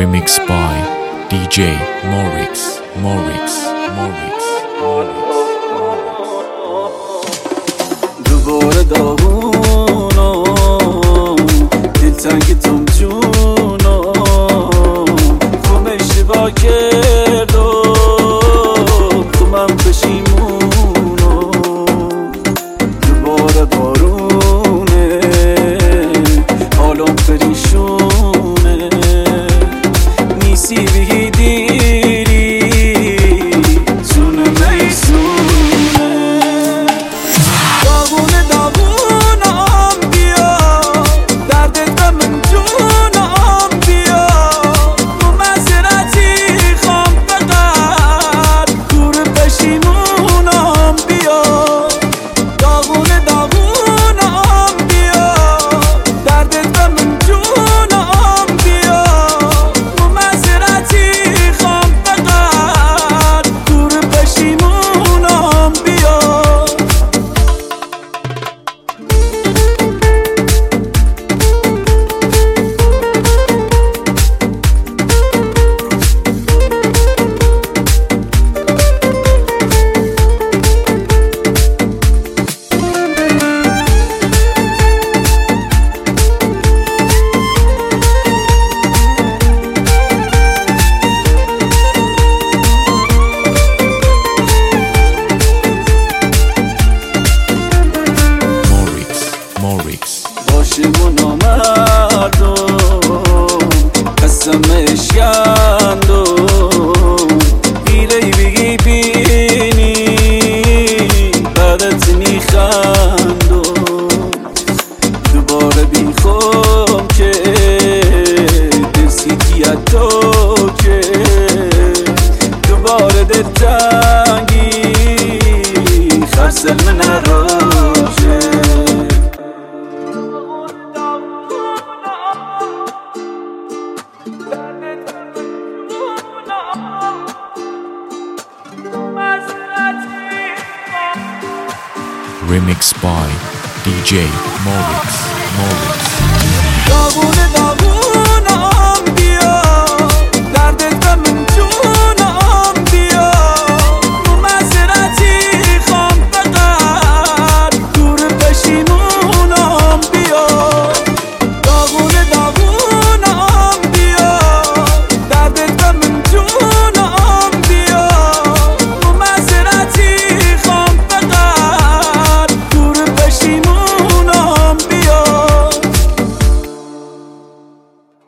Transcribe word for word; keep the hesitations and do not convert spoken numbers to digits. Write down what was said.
Remix by دی جی موریکس موریکس موریکس دوباره داغونم دلتنگ تم جونم خم اشتباه کردم خمم پشیمونم دوباره بارونه حالم پریشونه نیسی بگی دیری جونه میسونه داغونه داغونم بیا دردت به من جونم بیا تو مسیرتی خوام فقط دور پشیمونم بیا داغونه داغونم بیا دردت به من جونم بیا تو مسیرتی خوام فقط دور پشیمونم بیا عاشقون آمردم قسمش کندم ایلی بگی بینی بعدت میخندم دوباره بیخوام که دلسیتی تو که دوباره دلتنگی خرسل من روشه Remix by دی جی موریکس موریکس داغونه